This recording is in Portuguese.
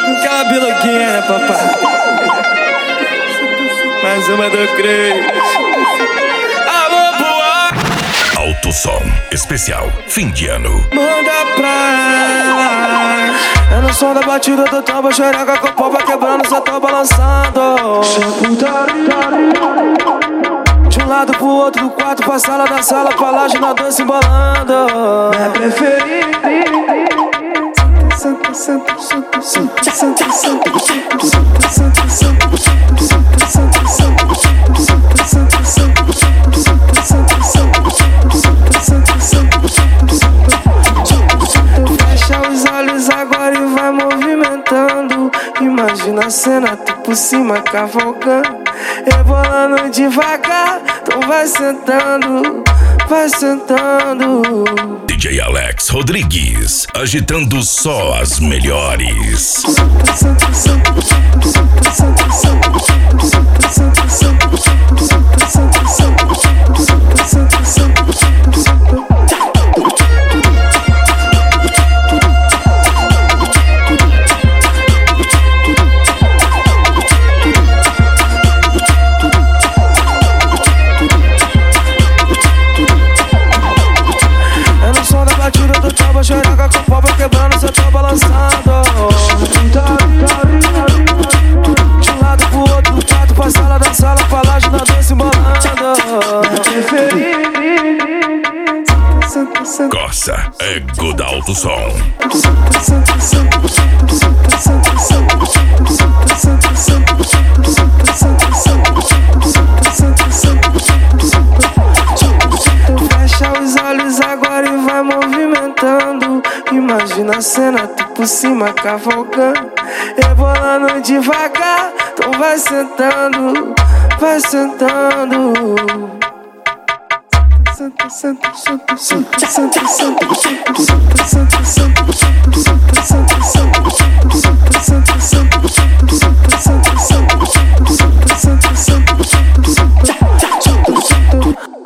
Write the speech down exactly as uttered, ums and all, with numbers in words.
Aquela biloquinha, né, papai? Mais uma do Cris. Alô, boa! Alto Som Especial Fim de Ano. Manda pra ela. É no som da batida do tambo, xereca com o pau vai quebrando, só tô balançando. De um lado pro outro do quarto, pra sala da sala, pra laje na dança embolando. Minha preferida. Santa, santa, santa, santa, santa, santa, santa, santa, fecha os olhos agora e vai movimentando. Imagina a cena, tu por cima cavalgando, rebolando devagar. Então vai sentando, vai sentando. D J Alex Rodrigues, agitando só as melhores. Xereca com o pau vai quebrando, cê tá balançando. De um lado pro outro, do quarto pra sala da sala, pra laje na dança embolando. Corsa Ego da Alto Som. Fecha os olhos agora e vai movimentando. Imagina a cena, tu por cima cavalgando, rebolando devagar. Então vai sentando, vai sentando. Senta, senta, senta, senta, senta, senta, senta, senta, senta, senta, senta, senta, senta, senta,